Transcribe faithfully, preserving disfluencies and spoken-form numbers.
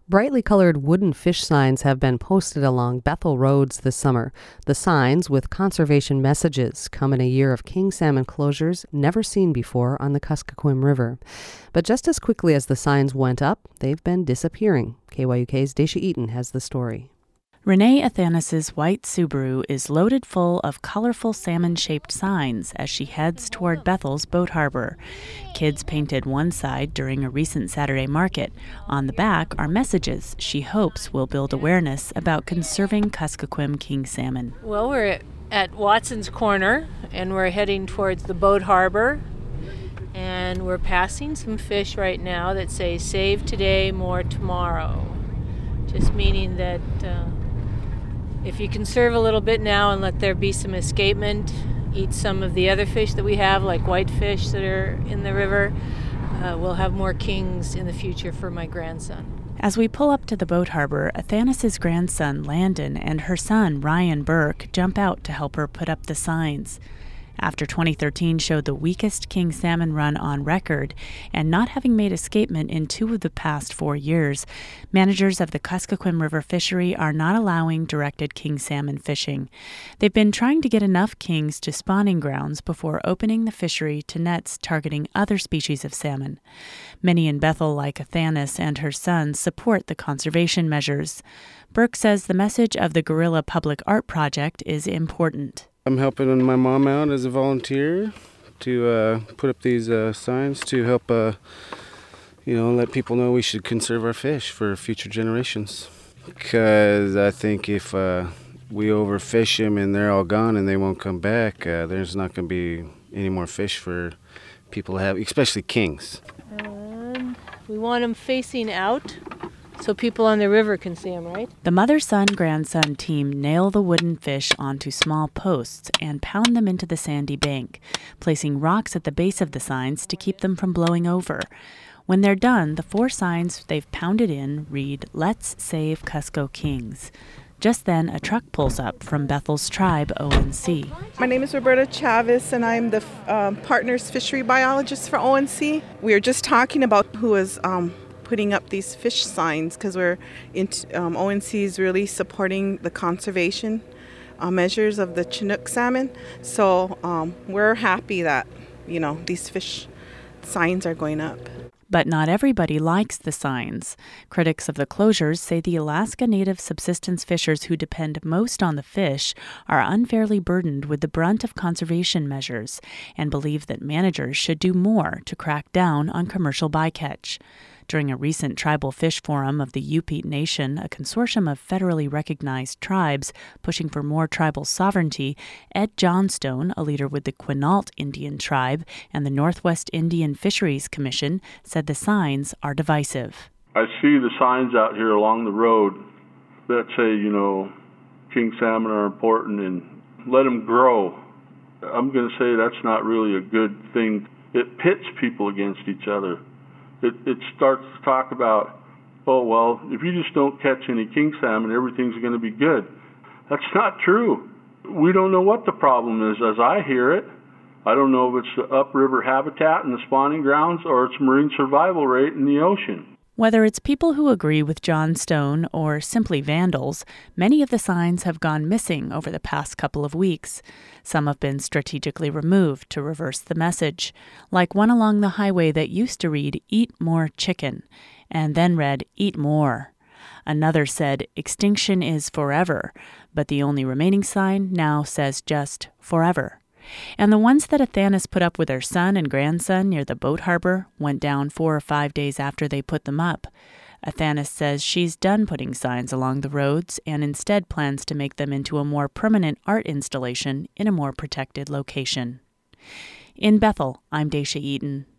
Brightly colored wooden fish signs have been posted along Bethel roads this summer. The signs, with conservation messages, come in a year of king salmon closures never seen before on the Kuskokwim River. But just as quickly as the signs went up, they've been disappearing. K Y U K's Dacia Eaton has the story. Renee Athanas' white Subaru is loaded full of colorful salmon-shaped signs as she heads toward Bethel's boat harbor. Kids painted one side during a recent Saturday market. On the back are messages she hopes will build awareness about conserving Kuskokwim king salmon. Well, we're at Watson's Corner, and we're heading towards the boat harbor. And we're passing some fish right now that say, "Save today, more tomorrow." Just meaning that uh, if you conserve a little bit now and let there be some escapement, eat some of the other fish that we have, like whitefish that are in the river, uh, we'll have more kings in the future for my grandson. As we pull up to the boat harbor, Athanas' grandson, Landon, and her son, Ryan Burke, jump out to help her put up the signs. After twenty thirteen showed the weakest king salmon run on record, and not having made escapement in two of the past four years, managers of the Kuskokwim River fishery are not allowing directed king salmon fishing. They've been trying to get enough kings to spawning grounds before opening the fishery to nets targeting other species of salmon. Many in Bethel, like Athanas and her son, support the conservation measures. Burke says the message of the Guerrilla Public Art Project is important. I'm helping my mom out as a volunteer to uh, put up these uh, signs to help, uh, you know, let people know we should conserve our fish for future generations. Because I think if uh, we overfish them and they're all gone and they won't come back, uh, there's not going to be any more fish for people to have, especially kings. And we want them facing out, so people on the river can see them, right? The mother-son-grandson team nail the wooden fish onto small posts and pound them into the sandy bank, placing rocks at the base of the signs to keep them from blowing over. When they're done, the four signs they've pounded in read, "Let's Save Cusco Kings." Just then, a truck pulls up from Bethel's tribe, O N C. My name is Roberta Chavez, and I'm the um, Partners Fishery Biologist for O N C. We were just talking about who is um, putting up these fish signs because we're in, um, O N C is really supporting the conservation uh, measures of the Chinook salmon. So um, we're happy that, you know, these fish signs are going up. But not everybody likes the signs. Critics of the closures say the Alaska Native subsistence fishers who depend most on the fish are unfairly burdened with the brunt of conservation measures and believe that managers should do more to crack down on commercial bycatch. During a recent tribal fish forum of the Yup'ik Nation, a consortium of federally recognized tribes pushing for more tribal sovereignty, Ed Johnstone, a leader with the Quinault Indian tribe and the Northwest Indian Fisheries Commission, said the signs are divisive. I see the signs out here along the road that say, you know, king salmon are important and let them grow. I'm going to say that's not really a good thing. It pits people against each other. It, it starts to talk about, oh, well, if you just don't catch any king salmon, everything's going to be good. That's not true. We don't know what the problem is as I hear it. I don't know if it's the upriver habitat and the spawning grounds or it's marine survival rate in the ocean. Whether it's people who agree with Johnstone or simply vandals, many of the signs have gone missing over the past couple of weeks. Some have been strategically removed to reverse the message, like one along the highway that used to read, "Eat more chicken," and then read, "Eat more." Another said, "Extinction is forever," but the only remaining sign now says just "forever." And the ones that Athanas put up with her son and grandson near the boat harbor went down four or five days after they put them up. Athanas says she's done putting signs along the roads and instead plans to make them into a more permanent art installation in a more protected location. In Bethel, I'm Dacia Eaton.